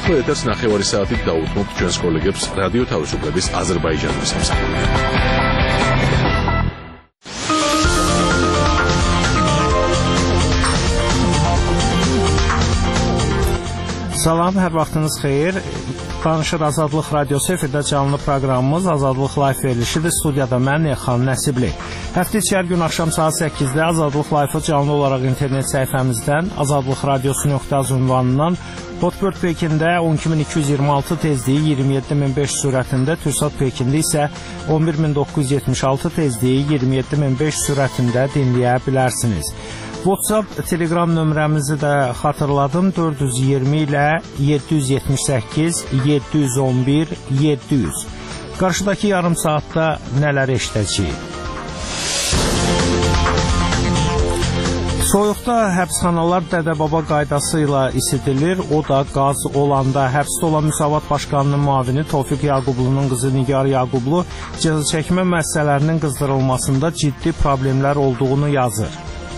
ახლა ეთერს 9 საათით დაუთმობთ ჩვენს კოლეგებს რადიო თავისუფლების აზერბაიჯანის სამსახურში. Salam, hər vaxtınız xeyir. Danışır Azadlıq Radiosu efirdə canlı proqramımız Azadlıq Live verilişidir. Studiyada mən Elxan Nəsibli. Həftə içi hər gün axşam saat 8-də Azadlıq Live-ı canlı olaraq internet səhifəmizdən azadlıqradiosu.az ünvanından Hotbird Pekində 12226 tezliyi 27500 sürətində, Türksat Pekində isə 11976 tezliyi 27500 sürətində dinləyə bilərsiniz. WhatsApp, Telegram nömrəmizi də xatırladım. 420 ilə 778 711 700. Qarşıdakı yarım saatda nələr eşidəcəyik? Soyuqda həbsxanalar dədə-baba qaydası ilə isidilir. O da qaz olanda. Həbsdə olan Müsavat Başqanının müavini Tofiq Yaqublu'nun qızı Nigar Yaqublu cəza çəkmə müəssisələrinin qızdırılmasında ciddi problemlər olduğunu yazır.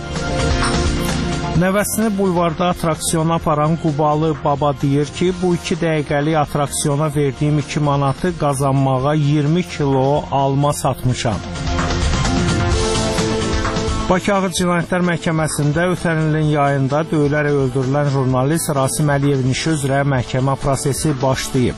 Nəvəsini bulvarda atraksiyona aparan Qubalı baba deyir ki, bu 2 dəqiqəlik atraksiyona verdiyim 2 manatı qazanmağa 20 kilo alma satmışam. Bakı Ağır Cinayətlər Məhkəməsində ötən ilin yayında döyülərək öldürülən jurnalist Rasim Əliyevin işi üzrə məhkəmə prosesi başlayıb.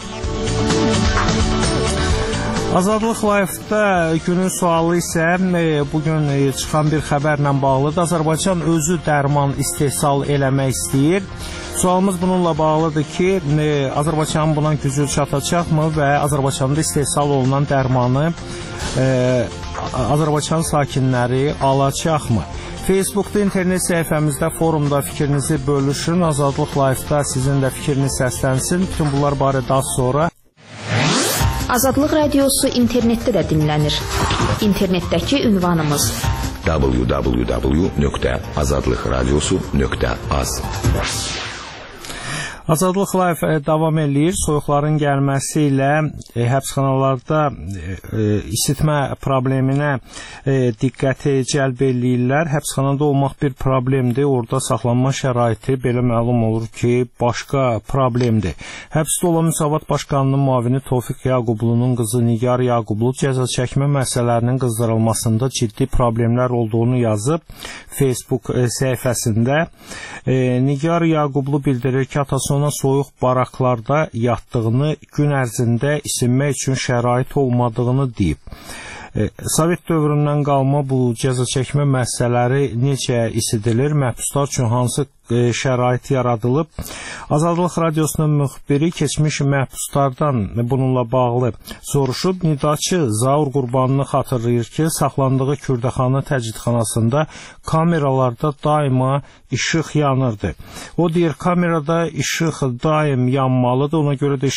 Azadlıq Live-da günün sualı isə bugün çıxan bir xəbərlə bağlıdır. Azərbaycan özü dərman istehsal eləmək istəyir. Sualımız bununla bağlıdır ki, Azərbaycan buna gücü çatacaqmı və Azərbaycanda istehsal olunan dərmanı Azərbaycan sakinləri alacaqmı? Facebookda, internet səhifəmizdə, forumda fikrinizi bölüşün. Azadlıq Live-da sizin də fikriniz səslənsin. Bütün bunlar barədə az sonra. Azadlıq Radiosu internetdə də dinlənir. İnternetdəki ünvanımız www.azadlıqradiosu.az. Azadlıq Live davam eləyir. Soyuqların gəlməsi ilə həbsxanalarda isitmə probleminə diqqəti cəlb eləyirlər. Həbsxanada olmaq bir problemdir. Orada saxlanma şəraiti belə məlum olur ki, başqa problemdir. Həbsdə olan Müsavat Başqanının müavini Tofiq Yaqublu'nun qızı Nigar Yaqublu cəza çəkmə müəssisələrinin qızdırılmasında ciddi problemlər olduğunu yazıb Facebook səhifəsində. Nigar Yaqublu bildirir ki, atası ona soyuq baraklarda yatdığını, gün ərzində isinmək üçün şərait olmadığını deyib. Sovet dövründən qalma bu cəza çəkmə müəssisələri necə isidilir, məhbuslar üçün hansı şərait yaradılıb? Azadlıq Radiosunun müxbiri keçmiş məhbuslardan bununla bağlı soruşub. Nidaçı Zaur Qurbanını xatırlayır ki, saxlandığı Kürdəxanı təcridxanasında kameralarda daima işıq yanırdı. O deyir, kamerada işıq daim yanmalıdır, ona görə də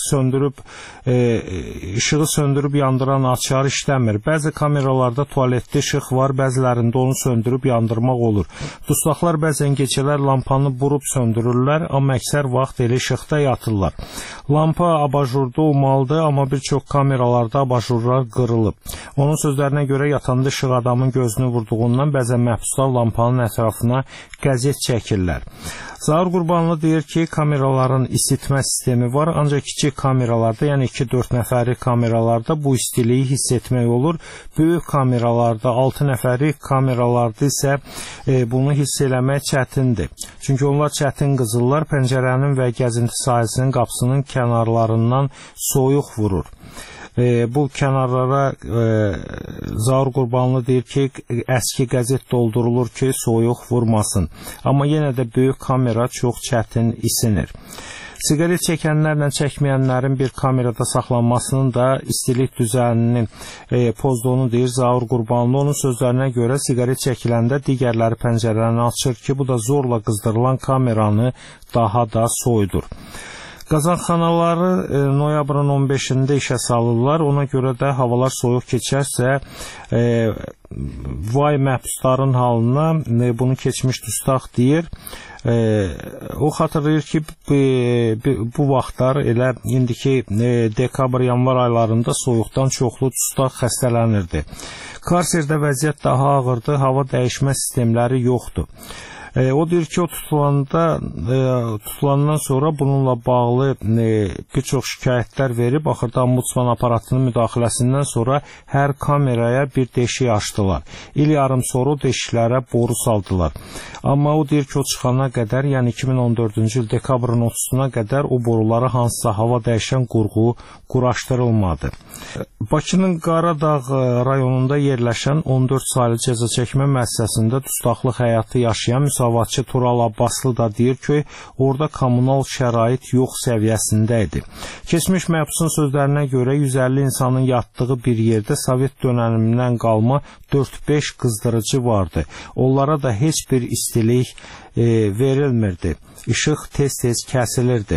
işığı söndürüb yandıran açar işləmir. Bəzi kameralarda tualetdə işıq var, bəzilərində onu söndürüb yandırmaq olur. Dustaqlar bəzən gecələr lampanı burub söndürürlər, amma əksər vaxt elə işıqda yatırlar. Lampa abajurda olmalıdır, amma bir çox kameralarda abajurlar qırılıb. Onun sözlərinə görə yatanda işıq adamın gözünü vurduğundan bəzən məhbuslar lampanın ətrafına qəzet çəkirlər. Zaur Qurbanlı deyir ki, kameraların isitmə sistemi var, ancaq kiçik kameralarda, yəni 2-4 nəfərlik kameralarda bu istiliyi hiss etmək olur. Böyük kameralarda, 6 nəfərlik kameralarda isə bunu hiss eləmək çətindir. Çünki onlar çətin qızırlar, pəncərənin və gəzinti sahəsinin qapısının kənarlarından soyuq vurur. Bu kənarlara Zaur Qurbanlı deyir ki, əski qəzet doldurulur ki, soyuq vurmasın. Amma yenə də böyük kamera çox çətin isinir. Siqaret çəkənlərlə çəkməyənlərin bir kamerada saxlanmasının da istilik düzənini pozduğunu deyir Zaur Qurbanlı. Onun sözlərinə görə siqaret çəkiləndə digərləri pəncərəni açır ki, bu da zorla qızdırılan kameranı daha da soyudur. Qazanxanaları noyabrın 15-də işə salırlar. Ona görə də havalar soyuq keçərsə, vay məhbusların halına, bunu keçmiş dustaq deyir. O xatırlayır ki, bu vaxtlar elə indiki dekabr-yanvar aylarında soyuqdan çoxlu dustaq xəstələnirdi. Karserdə vəziyyət daha ağırdı, hava dəyişmə sistemləri yoxdur. O deyir ki, o tutulandan sonra bununla bağlı bir çox şikayətlər verib, axırda ombudsman aparatının müdaxiləsindən sonra hər kameraya bir deşik açdılar. İl yarım sonra o deşiklərə boru saldılar. Amma o deyir ki, o çıxana qədər, yəni 2014-cü il dekabrın 30-una qədər o borulara hansısa hava dəyişən qurğu quraşdırılmadı. Bakının Qaradağ rayonunda yerləşən 14 saylı cəza çəkmə müəssisəsində dustaqlıq həyatı yaşayan müsavatçı Tural Abbaslı da deyir ki, orada kommunal şərait yox səviyyəsində idi. Keçmiş məhbusun sözlərinə görə 150 insanın yatdığı bir yerdə Sovet dönəmindən qalma 4-5 qızdırıcı vardı. Onlara da heç bir istilik verilmirdi. İşıq tez-tez kəsilirdi.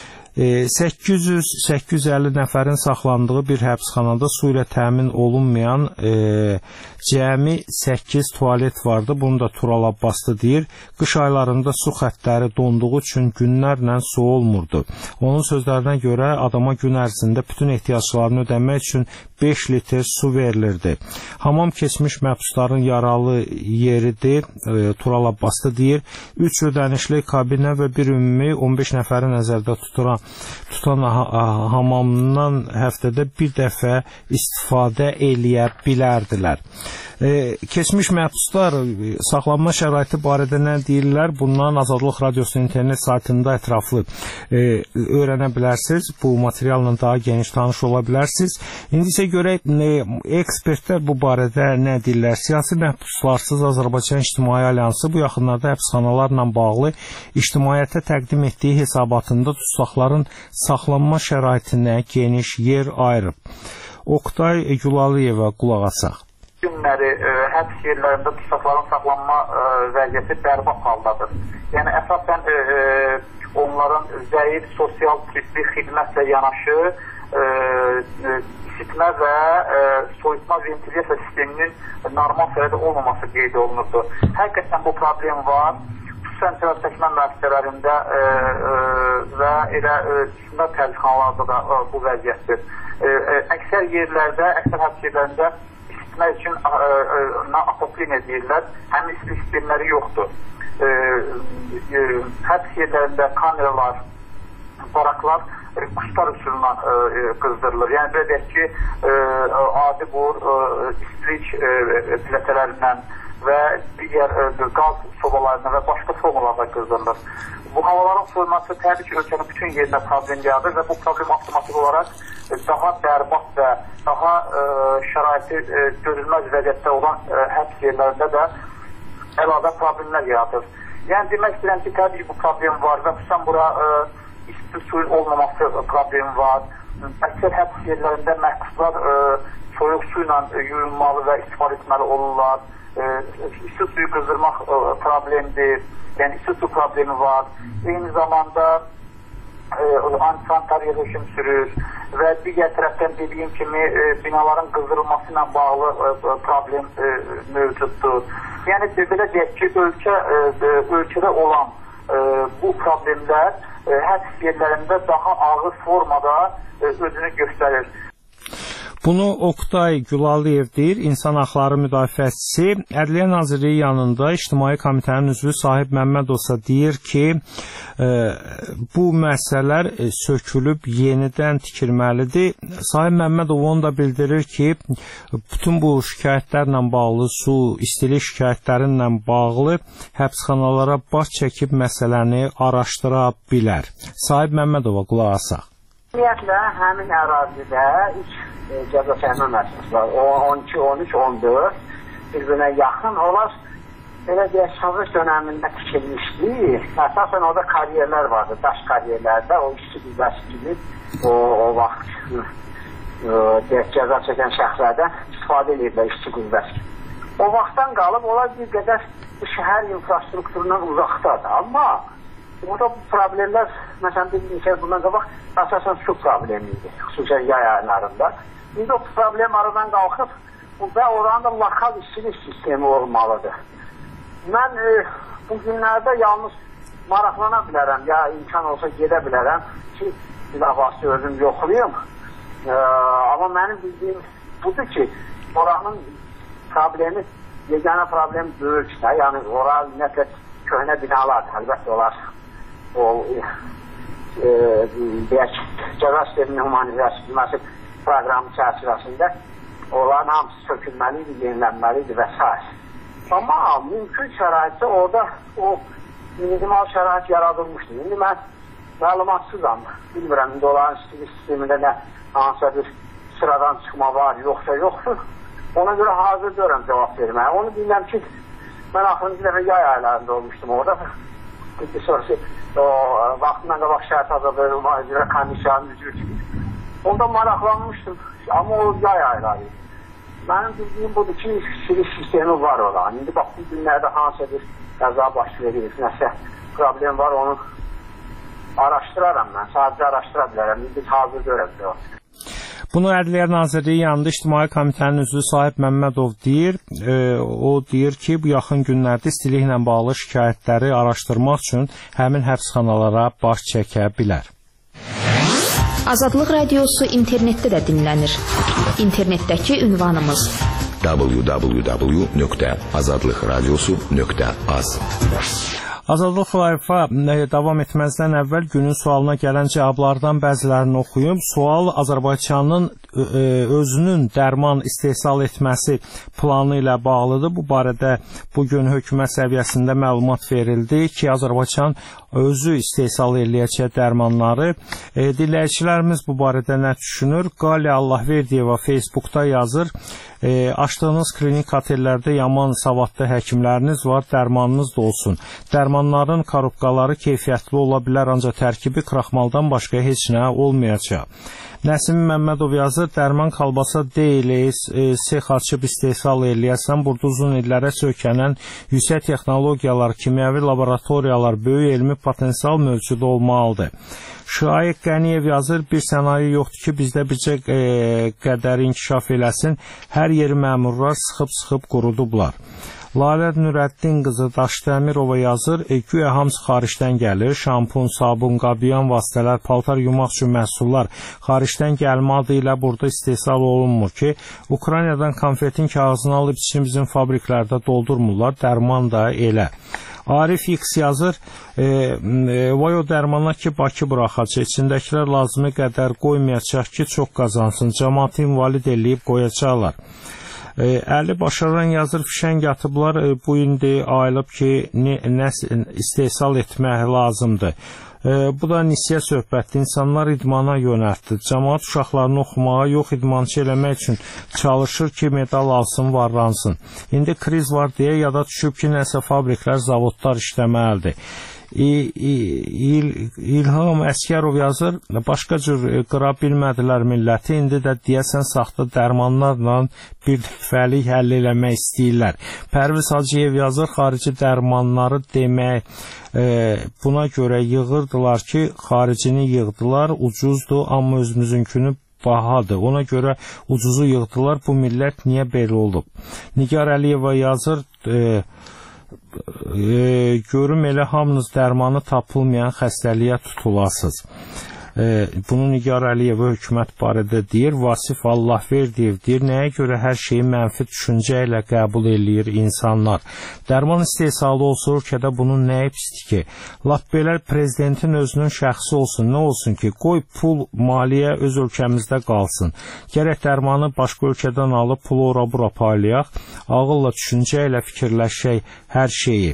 800-850 nəfərin saxlandığı bir həbsxanada su ilə təmin olunmayan cəmi 8 tualet vardı. Bunu da Tural Abbaslı deyir. Qış aylarında su xəttləri donduğu üçün günlərlə su olmurdu. Onun sözlərinə görə adama gün ərzində bütün ehtiyaclarını ödəmək üçün 5 litr su verilirdi. Hamam keçmiş məhbusların yaralı yeridir. Tural Abbaslı deyir. 3 ödənişli kabinə və bir ümumi 15 nəfəri nəzərdə tutan hamamdan həftədə bir dəfə istifadə eləyə bilərdilər. Keçmiş məhbuslar saxlanma şəraiti barədə nə deyirlər? Bundan Azadlıq Radiosunun internet saytında ətraflı öyrənə bilərsiniz. Bu materialla daha geniş tanış ola bilərsiniz. İndi isə görək ekspertlər bu barədə nə deyirlər? Siyasi məhbuslarsız Azərbaycan İctimai Alyansı bu yaxınlarda həbsxanalarla bağlı ictimaiyyətə təqdim etdiyi hesabatında dustaqların saxlanma şəraitinə geniş yer ayırıb. Oktay Gülalıyeva qulaq asaq. Günləri həbs yerlərində dustaqların saxlanma vəziyyəti bərbad haldadır. Yəni əsasən onların zəif sosial tibbi xidmətlə yanaşı isitmə və soyutma ventilasiya sisteminin normal səviyyədə olmaması qeyd olunurdu. Həqiqətən bu problem var. Xüsusən cəza çəkmə müəssisələrində və elə istisna tərcixanalarda da bu vəziyyətdir. Əksər yerlərdə, əksər həbs yerlərində isitmək üçün atopleniya deyirlər, həmin istilik sistemləri yoxdur. Həbs yerlərində kameralar, baraklar quşlar üsulundan qızdırılır. Yəni belə deyək ki, adi bor istilik plətələrindən və digər qaz sobalarından və başqa formalarla qızdırılır. Bu havaların soyulması təbii ki, ölkənin bütün yerində problem yaradır və bu problem avtomatik olaraq daha bərbad və daha şəraiti görülməz vəziyyətdə olan həbs yerlərində də əlavə problemlər yaradır. Yəni demək istəyirəm ki, təbii ki, bu problem var və xüsusən bura isti suyun olmaması problemi var. Əksər həbs yerlərində məhbuslar soyuq su ilə yuyulmalı və istifadə etməli olurlar. İsti suyu qızdırmaq problemdir. Yəni isti su problemi var. Eyni zamanda antisantar yerləşim sürür və digər tərəfdən dediyim kimi binaların qızdırılması ilə bağlı problem mövcuddur. Yəni belə deyək ki, ölkədə olan bu problemlər həbs yerlərində daha ağır formada özünü göstərir. Bunu Oktay Gülaliyev deyir, İnsan Haqları Müdafiəçisi. Ədliyyə Nazirliyi yanında İctimai Komitənin üzvü Sahib Məmmədovsa deyir ki, bu məsələlər sökülüb yenidən tikilməlidir. Sahib Məmmədov onu da bildirir ki, bütün bu şikayətlərlə bağlı, su, istilik şikayətlərinlə bağlı həbsxanalara baş çəkib məsələni araşdıra bilər. Sahib Məmmədova qulaq asaq. Ümumiyyətlə, həmin ərazidə cəza çəkmə müəssisəsi var. 12, 13, 14 bir-birinə yaxın. Onlar belə deyək, Sovet dönəmində tikilmişdi. Əsasən orada karyerlər vardı. Daş karyerlərdə o işçi qüvvəsi kimi o vaxt cəza çəkən şəxslərdən istifadə edirlər işçi qüvvəsi. O vaxtdan qalıb onlar bir qədər bu şəhər infrastrukturundan uzaqdadır. Amma burada bu problemlər, məsələn, bir neçə bundan qabaq əsasən su problemi idi, xüsusən yay aylarında. İndi o problem aradan qalxıb və oranın da lokal istilik sistemi olmalıdır. Mən bu günlərdə yalnız maraqlana bilərəm, ya imkan olsa gedə bilərəm ki, bilavasi özüm yoxlayım. Amma mənim bildiyim budur ki, oranın problemi, yeganə problem böyükdə, yəni ora ümumiyyətlə köhnə binalardır. Əlbəttə onlar o deyək, cəza sisteminin humanizləşdirilməsi proqramı çərçivəsində onların hamısı sökülməliydi, yenilənməliydi və s. Amma mümkün şəraitdə orada o minimal şərait yaradılmışdı. İndi mən məlumatsızam. Bilmirəm, indi onların sistemində nə hansısa bir sıradan çıxma var, yoxsa yoxdur. Ona görə hazır görəm cavab verməyə. Onu bilməm ki, mən axırıncı dəfə yay aylarında olmuşdum orada. Sonrası o vaxtından qabaq şərait azadlığı üzrə komissiyanın üzrü kimi. Onda maraqlanmışdım. Amma o yay aylarıydı. Mənim bildiyim budur ki, sürüş sistemi var olan. İndi bax, bu günlərdə hansısa bir qəza baş verir, nəsə problem var, onu araşdıraram mən. Sadəcə araşdıra bilərəm. Biz hazır görəcəyik. Bunu Ədliyyə Nazirliyi yanında İctimai Komitənin üzvü Sahib Məmmədov deyir. O deyir ki, bu yaxın günlərdə istiliklə bağlı şikayətləri araşdırmaq üçün həmin həbsxanalara baş çəkə bilər. Azadlıq Radiosu internetdə də dinlənir. İnternetdəki ünvanımız www.azadlıqradiosu.az. Azadlıq Live-a davam etməzdən əvvəl günün sualına gələn cavablardan bəzilərini oxuyum. Sual Azərbaycanın özünün dərman istehsal etməsi planı ilə bağlıdır. Bu barədə bugün hökumət səviyyəsində məlumat verildi ki, Azərbaycan özü istehsal eləyəcək dərmanları. Dinləyicilərimiz bu barədə nə düşünür? Qali Allahverdiyeva Facebookda yazır. Açdığınız klinik otellərdə yaman savadlı həkimləriniz var, dərmanınız da olsun. Dərmanların korobkaları keyfiyyətli ola bilər, ancaq tərkibi kraxmaldan başqa heç nə olmayacaq. Nəsim Məmmədov yazır, dərman kalbasa deyil, sex açıb istehsal eləyəsən, burada uzun illərə sökənən yüksək texnologiyalar, kimyəvi laboratoriyalar, böyük elmi potensial mövcud olmalıdır. Şaiq Qəniyev yazır, bir sənayyo yoxdur ki, bizdə bircə qədər inkişaf eləsin, hər yeri məmurlar sıxıb qurudublar. Lalə Nürəddin qızı Daşdəmirova yazır, güya hamısı xaricdən gəlir, şampun, sabun, qabiyan vasitələr, paltar yumaq üçün məhsullar xaricdən gəlmə adı ilə burada istehsal olunmur ki, Ukraynadan konfetin kağızını alıb için bizim fabriklərdə doldurmurlar, dərman da elə. Arif X yazır, vay o dərmana ki, Bakı buraxacaq, içindəkilər lazımi qədər qoymayacaq ki, çox qazansın, cəmaatı invalid eləyib qoyacaqlar. Əli Başaran yazır, fişəng atıblar, bu indi ayılıb ki, nə istehsal etmək lazımdır. Bu da nisiyə söhbətdir, insanlar idmana yönəltdi. Cəmaat uşaqlarını oxumağa, yox idmançı eləmək üçün çalışır ki, medal alsın, varlansın. İndi kriz var deyə yada düşüb ki, nəsə fabriklər, zavodlar işləməlidir. İlham Əskərov yazır, başqa cür qıra bilmədilər milləti, indi də deyəsən saxta dərmanlarla bir dəfəlik həll eləmək istəyirlər. Pərviz Hacıyev yazır, xarici dərmanları demək buna görə yığırdılar ki, xaricini yığdılar, ucuzdur, amma özümüzünkünü bahadır. Ona görə ucuzu yığdılar, bu millət niyə belə olub? Nigar Əliyeva yazır, görüm elə hamınız dərmanı tapılmayan xəstəliyə tutulasınız. Bunu Nigar Əliyeva hökumət barədə deyir. Vasif Allahverdiyev deyir, nəyə görə hər şeyi mənfi düşüncə ilə qəbul eləyir insanlar. Dərman istehsalı olsa ölkədə bunun nəyi pisdir ki? Lap belə prezidentin özünün şəxsi olsun, nə olsun ki? Qoy pul, maliyyə öz ölkəmizdə qalsın. Gərək dərmanı başqa ölkədən alıb pulu ora-bura paylayaq, ağılla düşüncə ilə fikirləşək hər şeyi.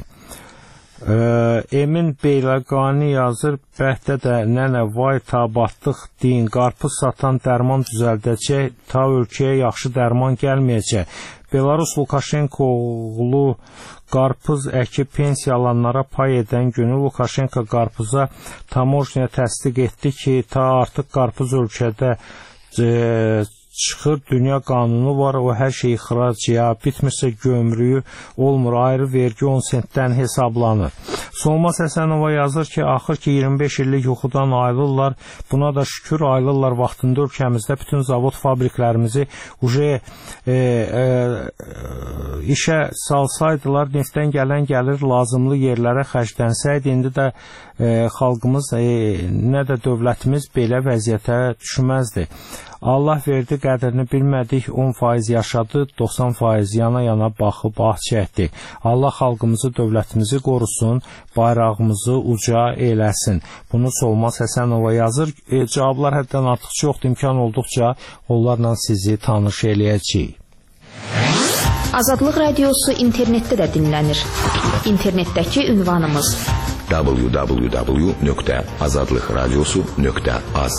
Emin Beyləqani yazır, bəhdə də nənə vay ta batdıq deyin, qarpız satan dərman düzəldəcək, ta ölkəyə yaxşı dərman gəlməyəcək. Belarus Lukashenko oğlu qarpız əkib pensiya alanlara pay edən günü Lukashenko qarpıza tamojniya təsdiq etdi ki, ta artıq qarpız ölkədə çıxır, dünya qanunu var, o hər şey ixrac ya, bitmirsə gömrüyü olmur, ayrı vergi 10 sentdən hesablanır. Solmaz Həsənova yazır ki, axır ki 25 illik yuxudan ayrılırlar. Buna da şükür ayrılırlar vaxtında ölkəmizdə bütün zavod fabriklərimizi işə salsaydılar, neftdən gələn gəlir lazımlı yerlərə xərclənsəydi, indi də xalqımız, nə də dövlətimiz belə vəziyyətə düşməzdi. Allah verdi, qədrini bilmədik, 10% yaşadı, 90% yana-yana baxıb ah çəkdi. Allah xalqımızı, dövlətimizi qorusun, bayrağımızı uca eləsin. Bunu Solmaz Həsənova yazır. Cavablar həddən artıq çoxdur, imkan olduqca onlarla sizi tanış eləyəcəyik. Azadlıq Radiosu internetdə də dinlənir. İnternetdəki ünvanımız www.azadlıqradiosu.az.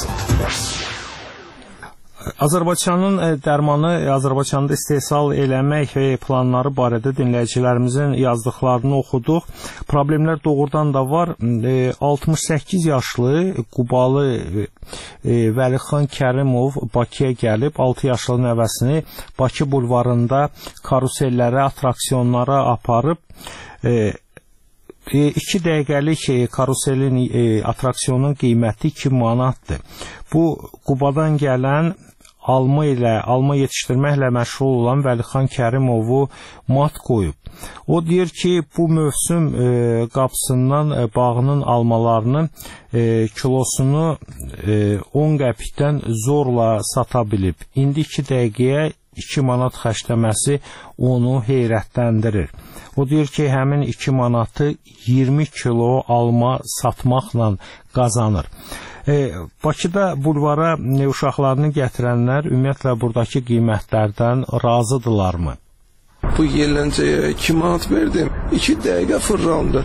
Azərbaycanın dərmanı, Azərbaycanda istehsal eləmək planları barədə dinləyicilərimizin yazdıqlarını oxuduq. Problemlər doğrudan da var. 68 yaşlı Qubalı Vəlixan Kərimov Bakıya gəlib, 6 yaşlı nəvəsini Bakı bulvarında karusellərə, atraksiyonlara aparıb. 2 dəqiqəlik karuselin, atraksiyonun qiyməti 2 manatdır. Bu, Qubadan gələn alma yetişdirməklə məşğul olan Vəlixan Kərimovu mat qoyub. O deyir ki, bu mövsüm qapısından bağının almalarının kilosunu 10 qəpikdən zorla sata bilib. İndi 2 dəqiqəyə 2 manat xərcləməsi onu heyrətləndirir. O deyir ki, həmin 2 manatı 20 kilo alma satmaqla qazanır. Bakıda bulvara uşaqlarını gətirənlər ümumiyyətlə buradakı qiymətlərdən razıdırlarmı? Bu yerləncəyə 2 manat verdim, 2 dəqiqə fırlandı.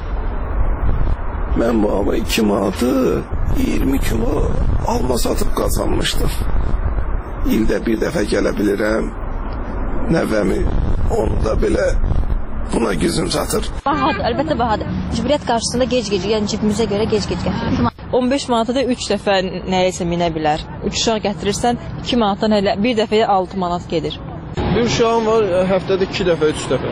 Mən bu ama 2 manatı 20 kilo alma satıb qazanmışdım. İldə bir dəfə gələ bilirəm, nəvəmi onu da belə buna gücüm çatır. Bahadır, əlbəttə bahadır. Ciburiyyət qarşısında gec-gec, yəni cibimizə görə gec-gec gətirir. 15 manata da 3 dəfə nəyəsə minə bilər. 3 uşaq gətirirsən 2 manatdan elə bir dəfəyə 6 manat gedir. Bir uşağım var, həftədə 2 dəfə, 3 dəfə.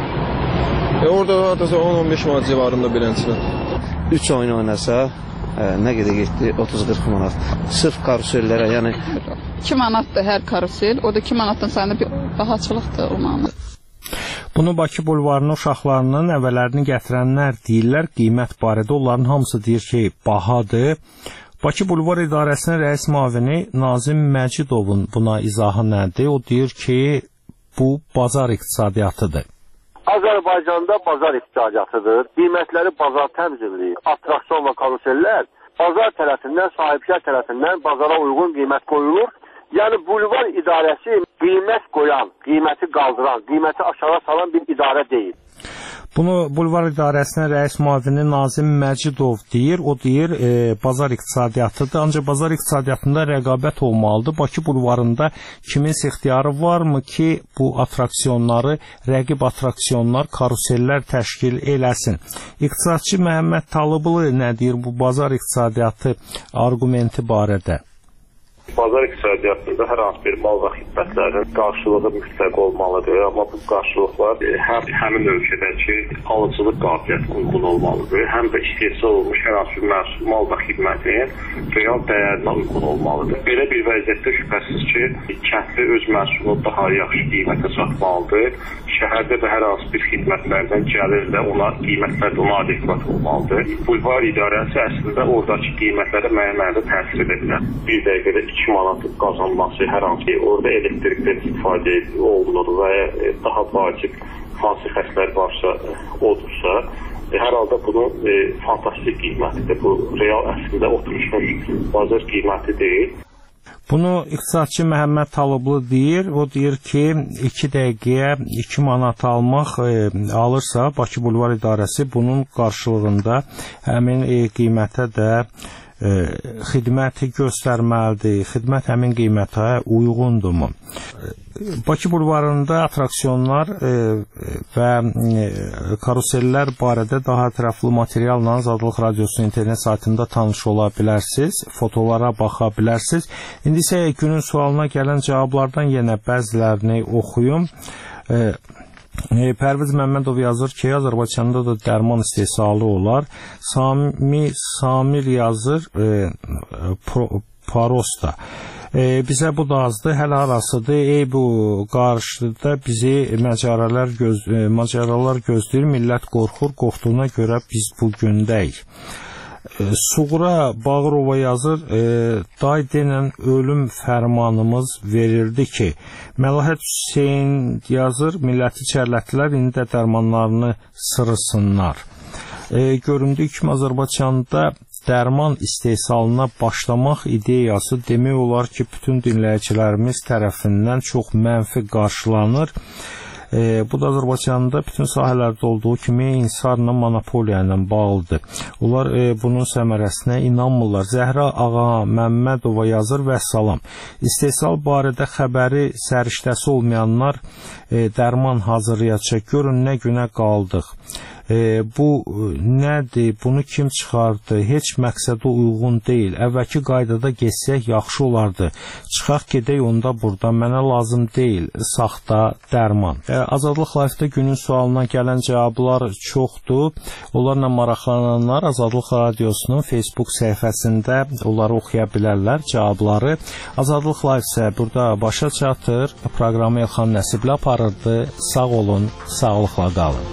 Orada adasa 10-15 manat civarında bilənçilə. 3 oyun oynasa, nə qədər getdi? 30-40 manat. Sırf karusellərə, yəni 2 manatdır hər karusel. O da 2 manatdan sayında bir bahaçılıqdır olmalı. Bunu Bakı bulvarının uşaqlarının nəvələrini gətirənlər deyirlər. Qiymət barədə onların hamısı deyir ki, bahadır. Bakı bulvar idarəsinin rəis müavini Nazim Məcidovun buna izahı nədir? O deyir ki, bu bazar iqtisadiyyatıdır. Azərbaycanda bazar iqtisadiyyatıdır. Qiymətləri bazar təmizləyir. Atraksiyon və karusellər bazar tərəfindən, sahibkar tərəfindən bazara uyğun qiymət qoyulur. Yəni bulvar idarəsi qiymət qoyan, qiyməti qaldıran, qiyməti aşağı salan bir idarə deyil. Bunu bulvar idarəsinin rəis müavini Nazim Məcidov deyir. O deyir, bazar iqtisadiyyatıdır. Ancaq bazar iqtisadiyyatında rəqabət olmalıdır. Bakı bulvarında kiminsə ixtiyarı varmı ki, bu atraksiyonları, rəqib atraksiyonlar, karusellər təşkil eləsin? İqtisadçı Məhəmməd Talıblı nə deyir bu bazar iqtisadiyyatı argumenti barədə? Bazar iqtisadiyyatında hər hansı bir mal və xidmətlərin qarşılığı mütləq olmalıdır. Amma bu qarşılıqlar həmin ölkədəki alıcılıq qabiliyyətinə uyğun olmalıdır. Həm də istehsal olmuş hər hansı bir məhsul, mal və xidmətin real dəyərinə uyğun olmalıdır. Belə bir vəziyyətdə şübhəsiz ki, kəndli öz məhsulunu daha yaxşı qiymətə satmalıdır. Şəhərdə də hər hansı bir xidmətlərdən gəlir də ona qiymətlər də ona adekvat olmalıdır. Bulvar idarəsi əslində oradakı qiymətlərə müəyyən mənada təsir edə bilər. Bir dəqiqədə 2 manat qazanması hər hansı ki, orada elektrikdən istifadə olunur və daha vacib hansı xərclər varsa odursa, hər halda bunun fantastik qiymətidir. Bu real əslində oturmuş bazar qiyməti deyil. Bunu iqtisadçı Məhəmməd Talıblı deyir. O deyir ki, 2 dəqiqəyə 2 manat alırsa, Bakı bulvar idarəsi bunun qarşılığında həmin qiymətə də xidməti göstərməlidir. Xidmət həmin qiymətə uyğundurmu? Bakı bulvarında atraksiyonlar və karusellər barədə daha ətraflı materialla Azadlıq Radiosunun internet saytında tanış ola bilərsiniz, fotolara baxa bilərsiniz. İndi isə günün sualına gələn cavablardan yenə bəzilərini oxuyum. Pərviz Məmmədov yazır ki, Azərbaycanda da dərman istehsalı olar. Samir yazır Parosta. Bizə bu da azdır, hələ arasıdır. Bu qarşıda bizi macəralar gözləyir, millət qorxduğuna görə biz bu gündəyik. Suğra Bağırova yazır, day denən ölüm fərmanımız verirdi ki, Məlahət Hüseyin yazır, milləti çərlətdilər, indi də dərmanlarını sırısınlar. Göründüyü kimi Azərbaycanda dərman istehsalına başlamaq ideyası demək olar ki, bütün dinləyicilərimiz tərəfindən çox mənfi qarşılanır. Bu da Azərbaycanda bütün sahələrdə olduğu kimi insarla monopoliya ilə bağlıdır. Onlar bunun səmərəsinə inanmırlar. Zəhra Ağa Məmmədova yazır və salam. İstehsal barədə xəbəri səriştəsi olmayanlar dərman hazırlayacaq. Görün nə günə qaldıq. Bu nədir? Bunu kim çıxardı? Heç məqsədə uyğun deyil. Əvvəlki qaydada geçsək yaxşı olardı. Çıxaq gedək onda burada. Mənə lazım deyil saxta dərman. Azadlıq Live-da günün sualına gələn cavablar çoxdur. Onlarla maraqlananlar Azadlıq Radiosunun Facebook səhifəsində onları oxuya bilərlər, cavabları. Azadlıq Live isə burada başa çatır. Proqramı Elxan Nəsiblə aparırdı. Sağ olun, sağlıqla qalın.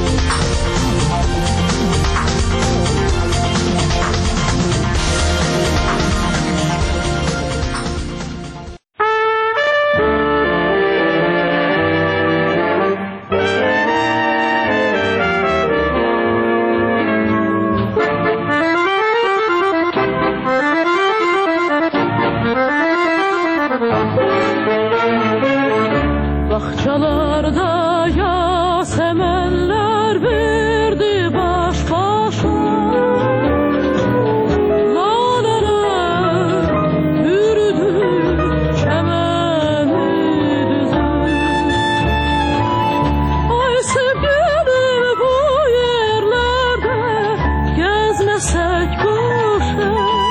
Bahçalarda yasemenler verdi baş başa, laleler yürüdü çemeni düzü. Ay sevgilim bu yerlerde gezmesek boşa,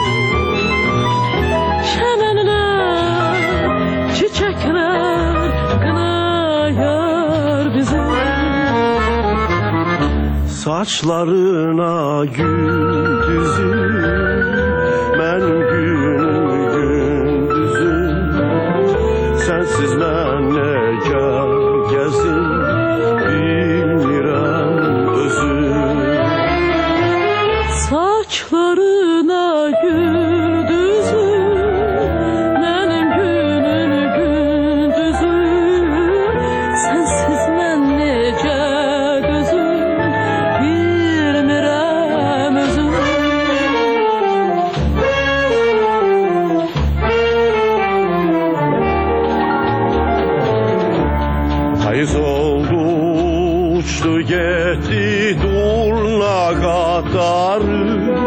çemenler, çiçekler saçlarına gül düzü, mənim günüm gündüzüm. Sensiz mən necə gəzim, bilmirəm özüm. Saçlarına gül düzü, mənim günüm gündüzüm. Sensiz mən necə oldu, uçtu getdi durna qatarı,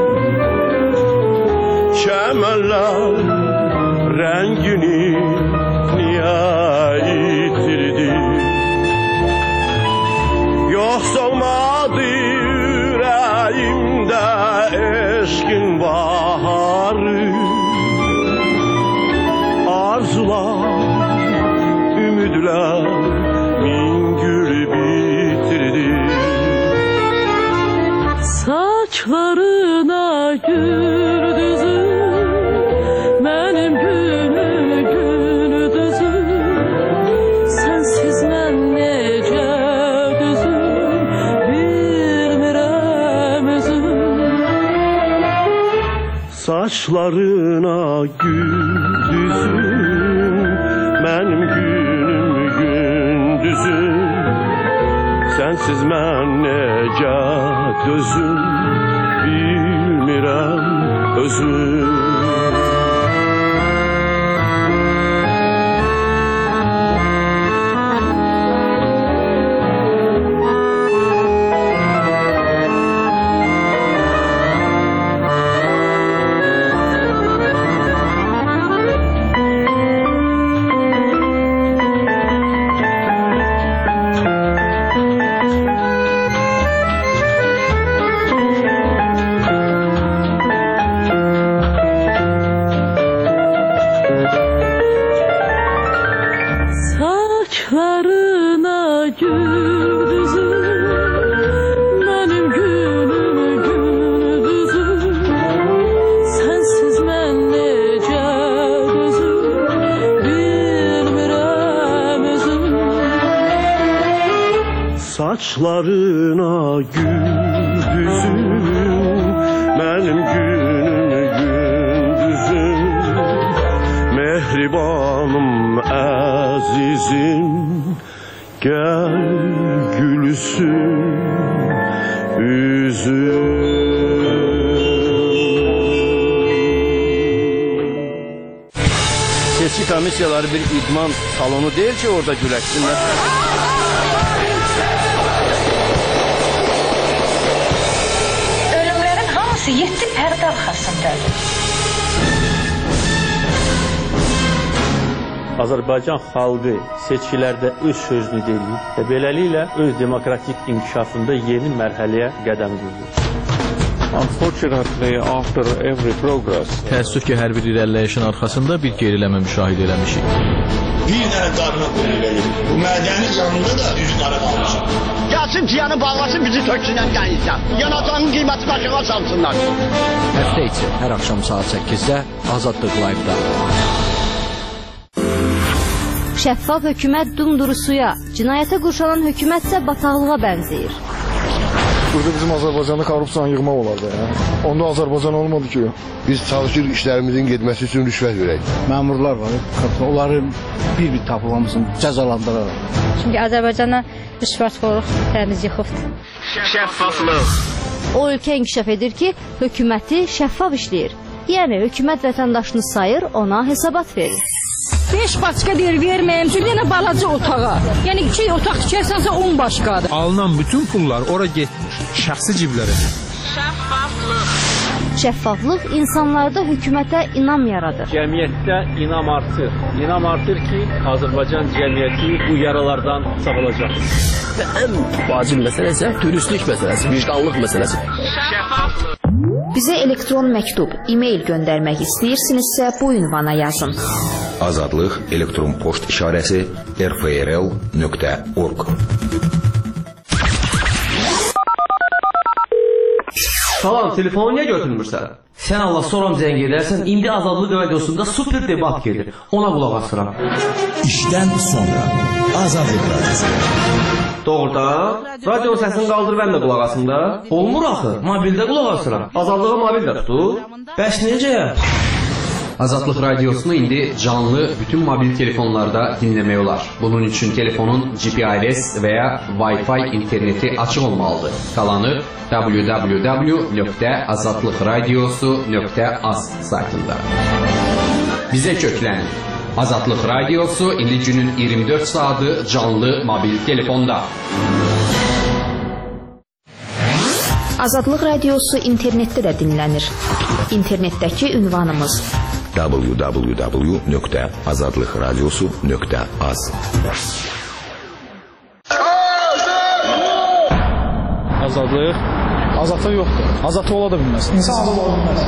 çəmənlər rəngini niyə itirdi? Yoxsa olmadı ürəyimdə eşqin baharı, arzular, ümidlər saçlarına gül düzü, mənim günüm gündüzüm. Sensiz mən necə düzüm, bilmirəm özüm. Saçlarına gül düzüm, mənim günüm gündüzüm. Sensiz mən necə dözüm, bilmirəm özüm. Qaşlarına güldüzün, mənim günüm gündüzüm, mehribanım əzizim, gəl gülsün üzüm. Seçki komissiyaları bir idman salonu değil ki orada güləşsinlər. Ölümlərin hamısı 7 pərdə arxasındadır. Azərbaycan xalqı seçkilərdə öz sözünü deyir və beləliklə öz demokratik inkişafında yeni mərhələyə qədəm qoyur. Unfortunately, after every progress, təəssüf ki, hər bir irəliləyişin arxasında bir geriləmə müşahidə eləmişik. Bir dənə qarına qoyur verir. Bu mədəni yanında da düz qara qalmışam. Gəlsin tiyanı bağlasın, bizi töksünən qənizdən. Yanacağının qiyməti başına salsınlar. Həftə içi hər axşam saat 8-də Azadlıq Live-da. Şəffaf hökumət dumduru suya, cinayətə qurşanan hökumət isə bataqlığa bənzəyir. Burada bizim Azərbaycanda korrupsiyanı yığmaq olardı. Onda Azərbaycan olmadı ki. Biz çalışırıq işlərimizin getməsi üçün rüşvət verək. Məmurlar var, onları bir-bir tapıb hamısını cəzalandıraraq. Çünki Azərbaycana rüşvətxorluq təmiz yıxıbdır. Şəffaflıq. O ölkə inkişaf edir ki, hökuməti şəffaf işləyir. Yəni, hökumət vətəndaşını sayır, ona hesabat verir. 5 başqa deyir verməyim, çünki yenə balaca otağa. Yəni 2 otaq tikərsənsə 10 başqadır. Alınan bütün pullar ora getmir, şəxsi ciblərə. Şəffaflıq insanlarda hökumətə inam yaradır. Cəmiyyətdə inam artır. İnam artır ki, Azərbaycan cəmiyyəti bu yaralardan sağalacaq. Və ən vacib məsələ isə dürüstlük məsələsi, vicdanlıq məsələsi. Şəffaflıq. Bizə elektron məktub, e-mail göndərmək istəyirsinizsə bu ünvana yazın. Azadlıq elektron poçt işarəsi rfrl.org. Salam, telefonu niyə götürmürsən? Sən Allah soram zəng edərsən, indi Azadlıq radiosunda super debat gedir. Ona qulaq asıram. İşdən sonra Azadlıq radiosu. Doğrudan, radio səsini qaldır, mən də qulaq asım da. Olmur axı, mobildə qulaq asıram. Azadlığı mobildə tutur. Bəs necə? Azadlıq radiosunu indi canlı bütün mobil telefonlarda dinləmək olar. Bunun üçün telefonun GPRS və ya Wi-Fi interneti açıq olmalıdır. Qalanı www.azadlıqradiosu.az saytında. Bizə köklənin. Azadlıq radiosu indi günün 24 saatı canlı mobil telefonda. Azadlıq radiosu internetdə də dinlənir. İnternetdəki ünvanımız www.azadlıqradiosu.az. Azadlıq? Azadlıq yoxdur. Azadlıq ola da bilməz. İnsan azad ola bilməz.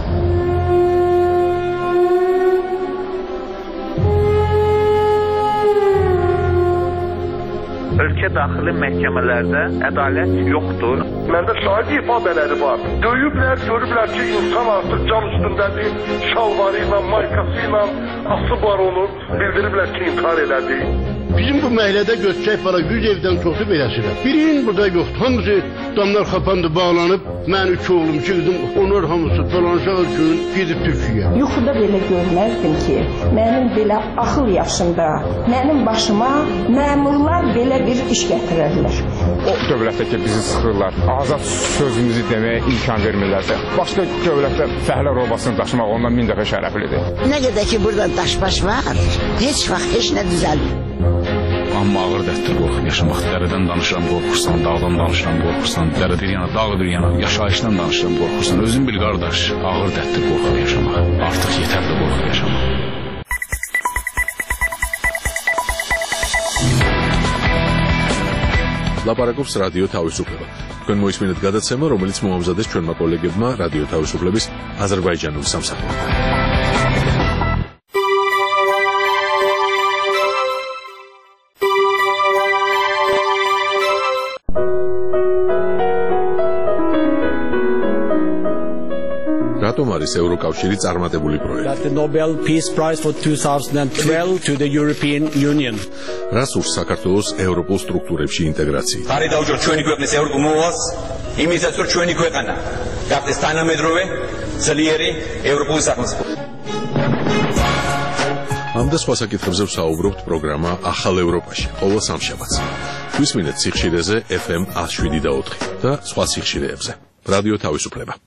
Ölkə daxili məhkəmələrdə ədalət yoxdur. Məndə şahid ifadələri var. Döyüblər, görüblər ki, insan artıq can üstündədir. Şalvarı ilə, maykası ilə asıblar onu. Bildiriblər ki, intihar elədi. Bizim bu məhəllədə götürək para 100 evdən çoxu beləsidir. Birinin burada yoxdur. Hamısı damlar xapandı, bağlanıb. Mən 3 oğlum, 2 qızım, onlar hamısı falanşaq üçün gedib Türkiyəyə. Yuxuda belə görməzdim ki, mənim belə axıl yaşında, mənim başıma məmurlar belə bir iş gətirirlər. O dövlətdə ki, bizi sıxırlar, azad sözümüzü deməyə imkan vermirlərsə, başqa dövlətdə fəhlə robasını daşımaq ondan 1000 dəfə şərəflidir. Nə qədər ki, burada daşbaş var, heç vaxt heç nə düzəlmir. Amma ağır dərddir qorxub yaşamaq. Dərədən danışıram, qorxursan, dağdan danışıram, qorxursan, dərə bir yana, dağ bir yana, yaşayışdan danışıram, qorxursan. Özün bil qardaş, ağır dərddir qorxub yaşamaq. Artıq yetərli qorxub yaşamaq. ლაპარაკობს რადიო თავისუფლება. თქვენ მოისმინეთ გადაცემა, რომელიც მოამზადეს ჩვენმა კოლეგებმა რადიო თავისუფლების აზერბაიჯანული სამსახურიდან. რატომ არის ევროკავშირი წარმატებული პროექტი? The Nobel Peace Prize for 2012 to the European Union. რას ურს საქართველოს ევროპულ სტრუქტურებში ინტეგრაცია? ხარი დაუჭირ ჩვენი ქვეყნის ევროპულ მოვალს, იმისაც რომ ჩვენი ქვეყანა გახდეს თანამედროვე, ძლიერი ევროპული სახელმწიფო. ამ და სხვა საკითხებზე ვსაუბრობთ პროგრამა ახალ ევროპაში ყოველ სამშაბათს. გვისმინეთ სიხშირეზე FM 107.4 და სხვა სიხშირეებზე. რადიო თავისუფლება.